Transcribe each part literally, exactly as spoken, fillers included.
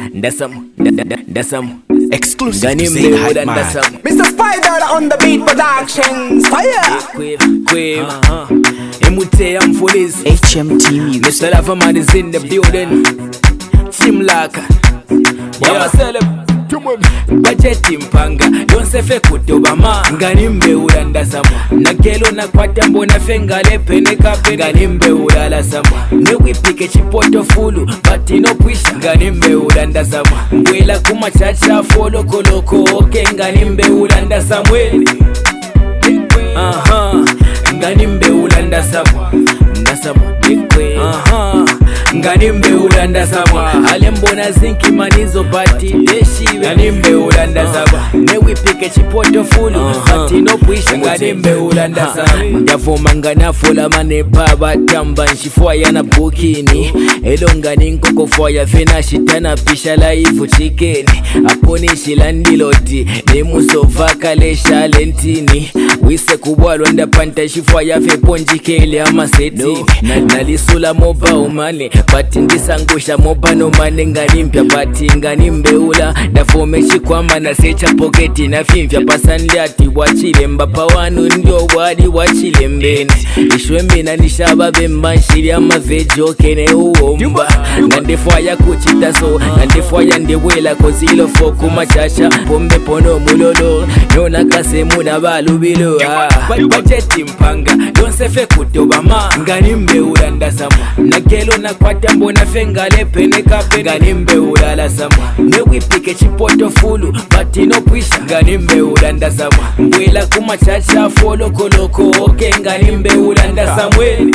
Ndasamu, ndasamu. Exclusive to Zaid Hype Man. Mister Spider on the beat productions. Fire. Quiv, quiv. Emute am Folies. H M T Music. Mister Lavaman is in the building. Team Laka. Yeah, celeb. Budget impanga yonse fe kutobama nganimbe ulanda samwa nakelo nakwata mbona fengale peneka nganimbe ulala samwa niwipike chipoto fulu bati no kwisha nganimbe ulanda samwa mbwela kuma chacha folo koloko oke nganimbe ulanda samweli aha nganimbe ulanda samwa ndasamwa dikwe aha nganimbe ulanda samwa alembona zinki manizo bati deshi nganimbe ulanda samwa newipike chipoto fulu bati no puisha nganimbe ulanda samwa ndavoma nganafula mane baba tamba nshifwaya na bukini elonga ninkoko fwaya fena shitana pisha laifu chikeni aponi shilandiloti nemusova kale shalentini wise kubwalwa ndapanta shifwaya fe ponjikele amaseti nalisula moba umane bati ndisangusha moba no mane nganimpya bati nganimbeula ndafomeshi kwama na secha poketi na fimfya pasanliati wachile mbapa wanu ndio wadi wachile mbeni ishwembi na nishaba bemba nshiri ama vejo kene uomba ngandefwaya kuchitaso ngandefwaya ndewela kozilo foku machacha pombe pono mulolo nona kasemu na balubilo budget impanga yonse fe kutobama nganimbeula ndasamwa nakelo nakwata mbona fengale peneka nganimbe ulala samwa newipike chipoto fulu bati no puisha nganimbe ulanda samwa mbwela kuma chacha folo koloko oke nganimbe ulanda samweli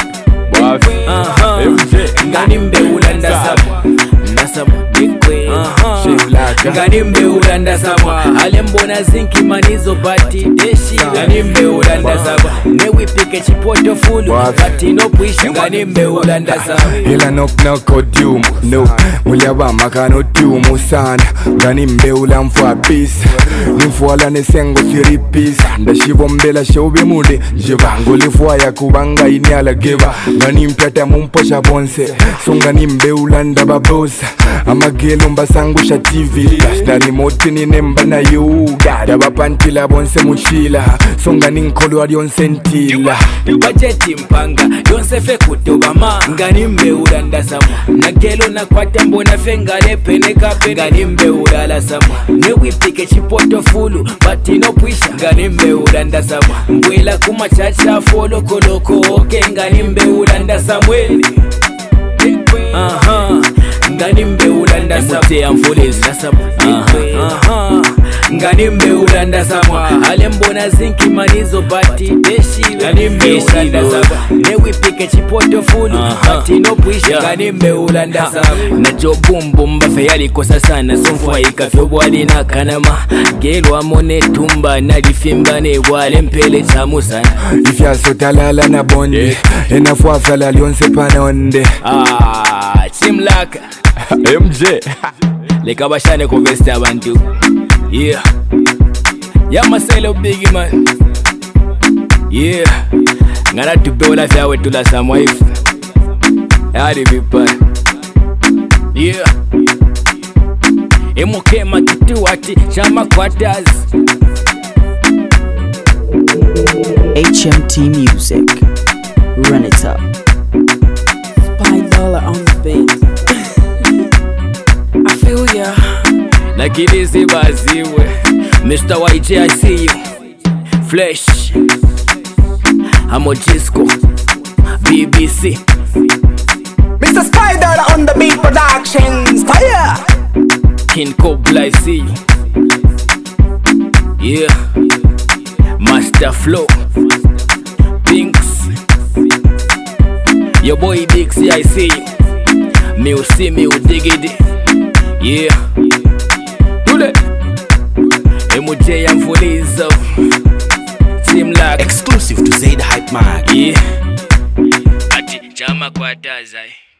aha nganimbe ulanda samwa ndasamwa dikwe nganimbe ulanda samwa alembona zinki manizo bati deshi nganimbe ulanda samwa newipike chipoto fulu bati no puisha nganimbe ulanda samwa ila knock knock odium no mulyaba makano tiumu sana nganimbe ulamfwa bisa nimfwala nesengo siripisa ndashibombela shobe mude jibango lifwaya kubanga inyala geba nganimpyata mumposha bonse so nganimbe ulanda babosa amagelo mbasangusha T V stani moti ninemba na yuga dabapantila bonse muchila so nganinkholo alionse ntila budget impanga yonse fe kutobama nganimbe ulanda samwa nakelo nakwata mbona fengale peneka nganimbe ulala samwa newipike chipoto fulu bati no puisha nganimbe ulanda samwa mbwela kuma chacha folo koloko oke nganimbe ulanda samweli aha nganimbe ulanda samwa am Folies ndasamwa aha nganimbe ulanda samwa alembona zinki manizo bati deshi nganimbe ulanda samwa newipike chipoto fulu bati no puisha nganimbe ulanda samwa na jobumbu mbafe yalikosa sana somfwa ikafyobwali na kanama gelo amone tumba nalifimba ne wale mpele chamusana ifyaso talala na bonde enafwa fala lionse panonde ah Team Laka M J leka bashane ko vest abantu yeah yama selo big man yeah ngana tubeola vyawe tula samwa if hadi vipa yeah emokema kituati chama quarters H M T Music. Run it up. Spider on the beat. I feel ya. Lakini sibaziwe Mister Y J I see you Flesh Amojisco B B C Mister Spider on the beat productions. Fire. King Cobra I see you yeah Master Flow Pinks your boy Big C I see you me u see me u dig it yeah Tule M J am Folies Team Laka Exclusive to Zaid Hype Man. yeah Ati chama kwa tazai